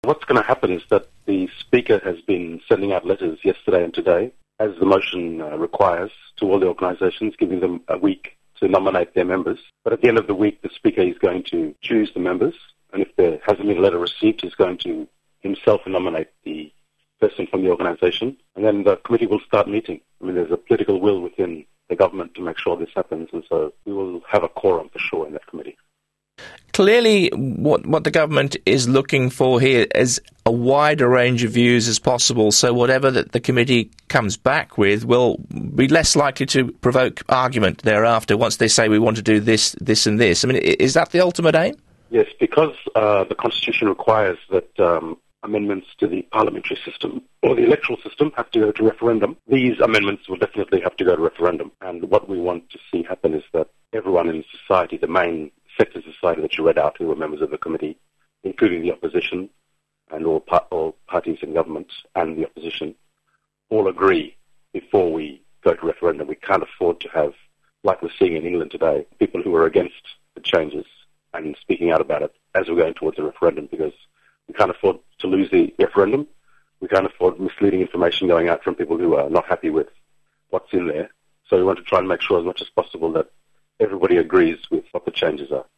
What's going to happen is that the Speaker has been sending out letters yesterday and today, as the motion requires, to all the organisations, giving them a week to nominate their members. But at the end of the week, the Speaker is going to choose the members, and if there hasn't been a letter received, he's going to himself nominate the person from the organisation, and then the committee will start meeting. I mean, there's a political will within the government to make sure this happens, and so we will have a quorum for sure in that committee. Clearly, what the government is looking for here is a wider range of views as possible, so whatever that the committee comes back with will be less likely to provoke argument thereafter once they say we want to do this, this and this. I mean, is that the ultimate aim? Yes, because the Constitution requires that amendments to the parliamentary system or the electoral system have to go to referendum. These amendments will definitely have to go to referendum. And what we want to see happen is that everyone in society, the main sectors of society that you read out who were members of the committee, including the opposition and all parties in government and the opposition, all agree before we go to referendum. We can't afford to have, like we're seeing in England today, people who are against the changes and speaking out about it as we're going towards a referendum, because we can't afford to lose the referendum. We can't afford misleading information going out from people who are not happy with what's in there. So we want to try and make sure as much as possible that everybody agrees with what the changes are.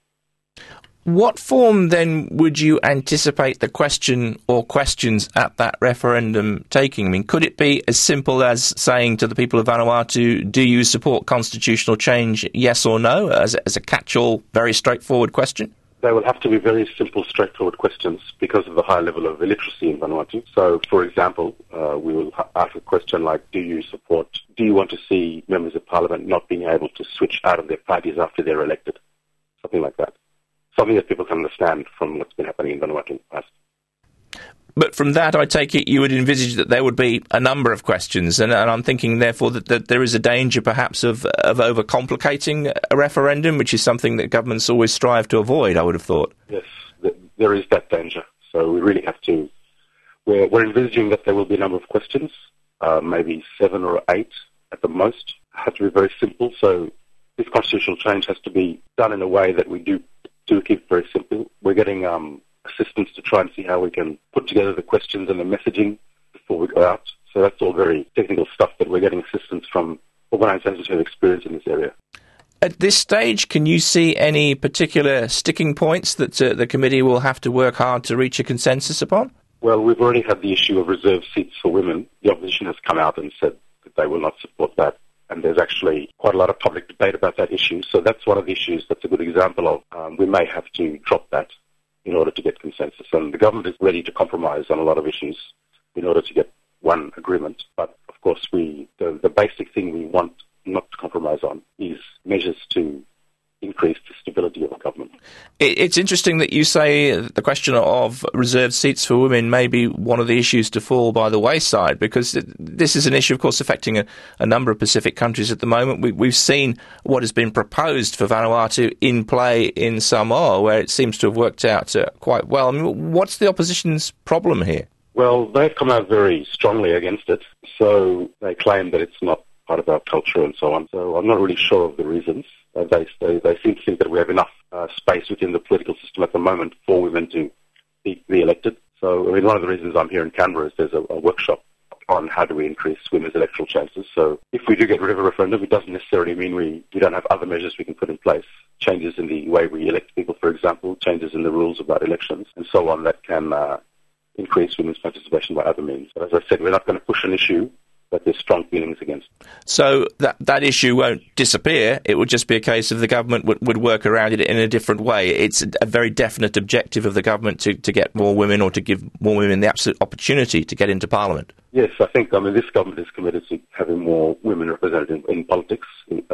What form, then, would you anticipate the question or questions at that referendum taking? I mean, could it be as simple as saying to the people of Vanuatu, do you support constitutional change, yes or no, as a catch-all, very straightforward question? They will have to be very simple, straightforward questions because of the high level of illiteracy in Vanuatu. So, for example, we will ask a question like, do you want to see members of parliament not being able to switch out of their parties after they're elected? Something like that. Something that people can understand from what's been happening in Vanuatu in the past. But from that, I take it you would envisage that there would be a number of questions, and I'm thinking, therefore, that there is a danger, perhaps, of overcomplicating a referendum, which is something that governments always strive to avoid, I would have thought. Yes, there is that danger. So we really have to... We're envisaging that there will be a number of questions, maybe 7 or 8 at the most. It has to be very simple, so this constitutional change has to be done in a way that we do keep it very simple. We're getting assistance to try and see how we can put together the questions and the messaging before we go out. So that's all very technical stuff, but we're getting assistance from organisations who have experience in this area. At this stage, can you see any particular sticking points that the committee will have to work hard to reach a consensus upon? Well, we've already had the issue of reserved seats for women. The opposition has come out and said that they will not support that. And there's actually quite a lot of public debate about that issue. So that's one of the issues that's a good example of. We may have to drop that in order to get consensus. And the government is ready to compromise on a lot of issues in order to get one agreement. But, of course, the basic thing we want not to compromise on is measures to increase the stability of the government. It's interesting that you say the question of reserved seats for women may be one of the issues to fall by the wayside, because this is an issue, of course, affecting a number of Pacific countries at the moment. We've seen what has been proposed for Vanuatu in play in Samoa, where it seems to have worked out quite well. I mean, what's the opposition's problem here? Well, they've come out very strongly against it, so they claim that it's not part of our culture and so on. So I'm not really sure of the reasons. They seem to think that we have enough space within the political system at the moment for women to be elected. So, I mean, one of the reasons I'm here in Canberra is there's a workshop on how do we increase women's electoral chances. So if we do get rid of a referendum, it doesn't necessarily mean we don't have other measures we can put in place. Changes in the way we elect people, for example, changes in the rules about elections and so on that can increase women's participation by other means. But as I said, we're not going to push an issue that there's strong feelings against. So that issue won't disappear. It would just be a case of the government would work around it in a different way. It's a very definite objective of the government to get more women, or to give more women the absolute opportunity to get into Parliament. Yes, I think, this government is committed to having more women represented in politics.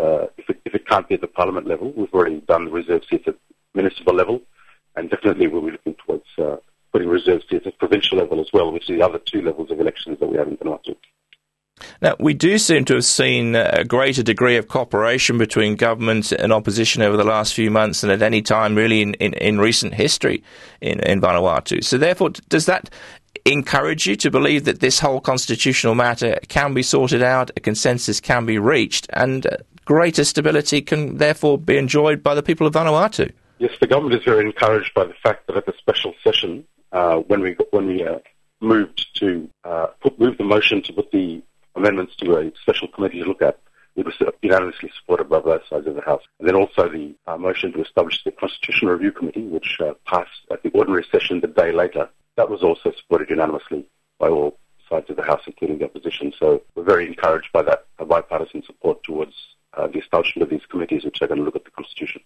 If it can't be at the Parliament level, we've already done the reserve seats at municipal level, and definitely we'll be looking towards putting reserve seats at provincial level as well, which are the other 2 levels of elections that we have in Vanuatu. Now, we do seem to have seen a greater degree of cooperation between government and opposition over the last few months than at any time really in recent history in Vanuatu. So therefore, does that encourage you to believe that this whole constitutional matter can be sorted out, a consensus can be reached, and greater stability can therefore be enjoyed by the people of Vanuatu? Yes, the government is very encouraged by the fact that at the special session when we moved the motion to put the amendments to a special committee to look at, it was unanimously supported by both sides of the House. And then also the motion to establish the Constitutional Review Committee, which passed at the ordinary session the day later, that was also supported unanimously by all sides of the House, including the opposition. So we're very encouraged by that bipartisan support towards the establishment of these committees, which are going to look at the Constitution.